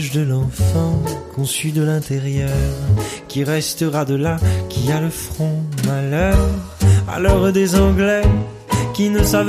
l'image de l'enfant conçu de l'intérieur, qui restera de là, qui a le front malheur, à l'heure des Anglais qui ne savent